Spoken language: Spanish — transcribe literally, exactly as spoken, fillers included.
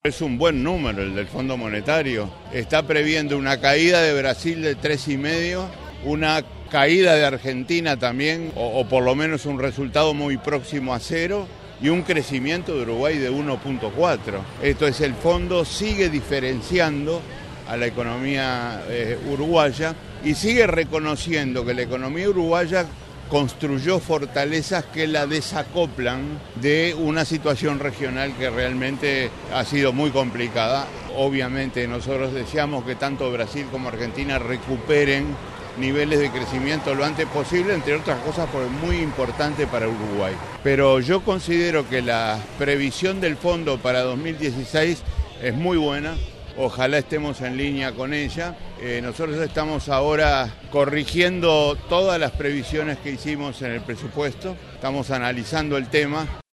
Es un buen número el del Fondo Monetario. Está previendo una caída de Brasil de tres coma cinco, una caída de Argentina también, o, o por lo menos un resultado muy próximo a cero, y un crecimiento de Uruguay de uno punto cuatro. Esto es, el fondo sigue diferenciando a la economía eh, uruguaya y sigue reconociendo que la economía uruguaya construyó fortalezas que la desacoplan de una situación regional que realmente ha sido muy complicada. Obviamente nosotros deseamos que tanto Brasil como Argentina recuperen niveles de crecimiento lo antes posible, entre otras cosas porque es muy importante para Uruguay. Pero yo considero que la previsión del fondo para dos mil dieciséis es muy buena. Ojalá estemos en línea con ella. Eh, nosotros estamos ahora corrigiendo todas las previsiones que hicimos en el presupuesto. Estamos analizando el tema.